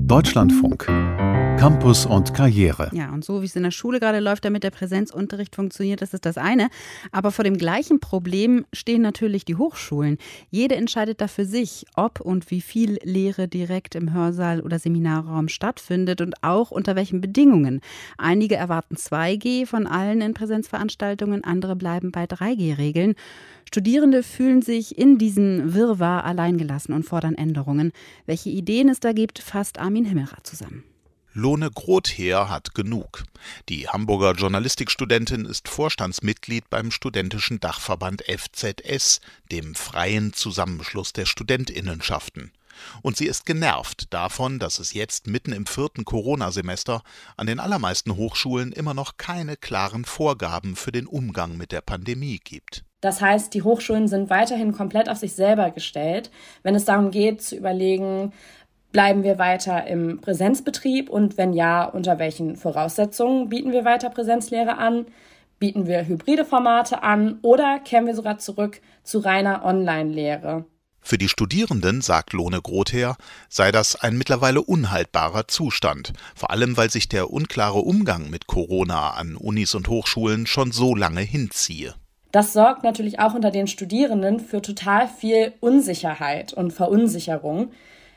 Deutschlandfunk. Campus und Karriere. Ja, und so wie es in der Schule gerade läuft, damit der Präsenzunterricht funktioniert, das ist das eine. Aber vor dem gleichen Problem stehen natürlich die Hochschulen. Jede entscheidet da für sich, ob und wie viel Lehre direkt im Hörsaal oder Seminarraum stattfindet und auch unter welchen Bedingungen. Einige erwarten 2G von allen in Präsenzveranstaltungen, andere bleiben bei 3G-Regeln. Studierende fühlen sich in diesem Wirrwarr alleingelassen und fordern Änderungen. Welche Ideen es da gibt, fasst Armin Himmelrath zusammen. Lone Grother hat genug. Die Hamburger Journalistikstudentin ist Vorstandsmitglied beim studentischen Dachverband FZS, dem freien Zusammenschluss der Studentinnenschaften. Und sie ist genervt davon, dass es jetzt mitten im 4. Corona-Semester an den allermeisten Hochschulen immer noch keine klaren Vorgaben für den Umgang mit der Pandemie gibt. Das heißt, die Hochschulen sind weiterhin komplett auf sich selber gestellt, wenn es darum geht zu überlegen, bleiben wir weiter im Präsenzbetrieb und wenn ja, unter welchen Voraussetzungen bieten wir weiter Präsenzlehre an? Bieten wir hybride Formate an oder kehren wir sogar zurück zu reiner Online-Lehre? Für die Studierenden, sagt Lone Grother, sei das ein mittlerweile unhaltbarer Zustand, vor allem weil sich der unklare Umgang mit Corona an Unis und Hochschulen schon so lange hinziehe. Das sorgt natürlich auch unter den Studierenden für total viel Unsicherheit und Verunsicherung.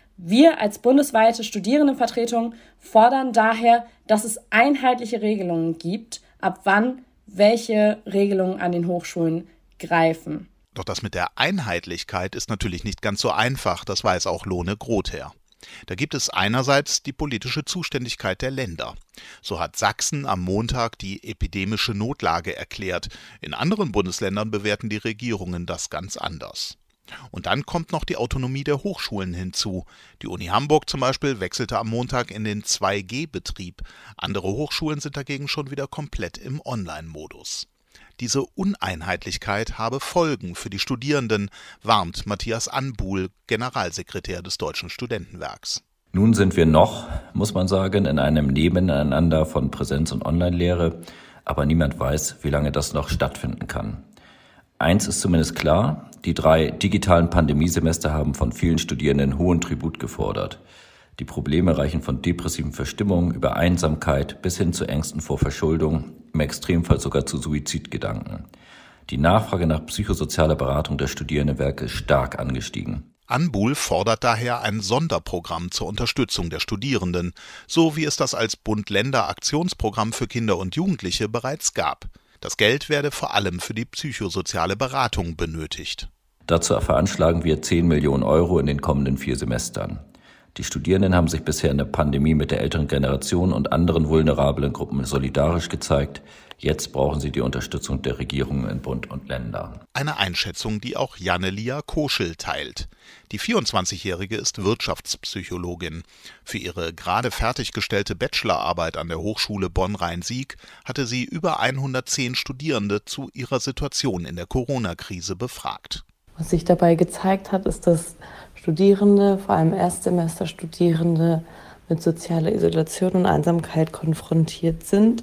Wir als bundesweite Studierendenvertretung fordern daher, dass es einheitliche Regelungen gibt, ab wann welche Regelungen an den Hochschulen greifen. Doch das mit der Einheitlichkeit ist natürlich nicht ganz so einfach, das weiß auch Lone Grother. Da gibt es einerseits die politische Zuständigkeit der Länder. So hat Sachsen am Montag die epidemische Notlage erklärt. In anderen Bundesländern bewerten die Regierungen das ganz anders. Und dann kommt noch die Autonomie der Hochschulen hinzu. Die Uni Hamburg zum Beispiel wechselte am Montag in den 2G-Betrieb. Andere Hochschulen sind dagegen schon wieder komplett im Online-Modus. Diese Uneinheitlichkeit habe Folgen für die Studierenden, warnt Matthias Anbuhl, Generalsekretär des Deutschen Studentenwerks. Nun sind wir noch, muss man sagen, in einem Nebeneinander von Präsenz- und Online-Lehre, aber niemand weiß, wie lange das noch stattfinden kann. Eins ist zumindest klar, die 3 digitalen Pandemiesemester haben von vielen Studierenden hohen Tribut gefordert. Die Probleme reichen von depressiven Verstimmungen über Einsamkeit bis hin zu Ängsten vor Verschuldung, im Extremfall sogar zu Suizidgedanken. Die Nachfrage nach psychosozialer Beratung der Studierendenwerke ist stark angestiegen. Anbuhl fordert daher ein Sonderprogramm zur Unterstützung der Studierenden, so wie es das als Bund-Länder-Aktionsprogramm für Kinder und Jugendliche bereits gab. Das Geld werde vor allem für die psychosoziale Beratung benötigt. Dazu veranschlagen wir 10 Millionen Euro in den kommenden 4 Semestern. Die Studierenden haben sich bisher in der Pandemie mit der älteren Generation und anderen vulnerablen Gruppen solidarisch gezeigt. Jetzt brauchen sie die Unterstützung der Regierungen in Bund und Länder. Eine Einschätzung, die auch Jannelia Koschel teilt. Die 24-Jährige ist Wirtschaftspsychologin. Für ihre gerade fertiggestellte Bachelorarbeit an der Hochschule Bonn-Rhein-Sieg hatte sie über 110 Studierende zu ihrer Situation in der Corona-Krise befragt. Was sich dabei gezeigt hat, ist, dass Studierende, vor allem Erstsemesterstudierende, mit sozialer Isolation und Einsamkeit konfrontiert sind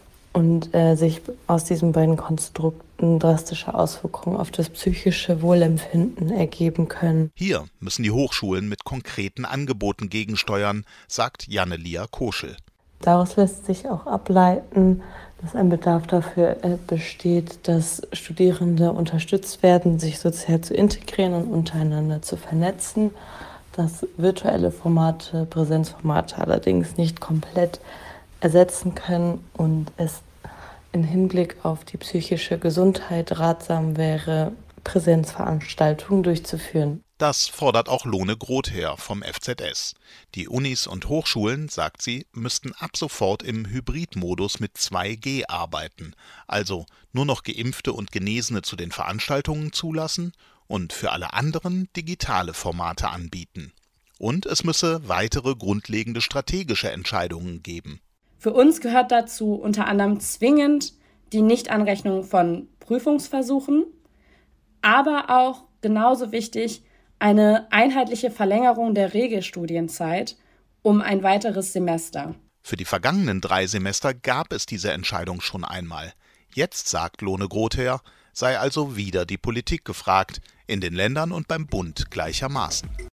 und sich aus diesen beiden Konstrukten drastische Auswirkungen auf das psychische Wohlempfinden ergeben können. Hier müssen die Hochschulen mit konkreten Angeboten gegensteuern, sagt Jannelia Koschel. Daraus lässt sich auch ableiten, dass ein Bedarf dafür besteht, dass Studierende unterstützt werden, sich sozial zu integrieren und untereinander zu vernetzen, dass virtuelle Formate, Präsenzformate allerdings nicht komplett ersetzen können und es im Hinblick auf die psychische Gesundheit ratsam wäre, Präsenzveranstaltungen durchzuführen. Das fordert auch Lone Grother vom FZS. Die Unis und Hochschulen, sagt sie, müssten ab sofort im Hybridmodus mit 2G arbeiten, also nur noch Geimpfte und Genesene zu den Veranstaltungen zulassen und für alle anderen digitale Formate anbieten. Und es müsse weitere grundlegende strategische Entscheidungen geben. Für uns gehört dazu unter anderem zwingend die Nichtanrechnung von Prüfungsversuchen, aber auch genauso wichtig eine einheitliche Verlängerung der Regelstudienzeit um ein weiteres Semester. Für die vergangenen 3 Semester gab es diese Entscheidung schon einmal. Jetzt, sagt Lone Grother, sei also wieder die Politik gefragt, in den Ländern und beim Bund gleichermaßen.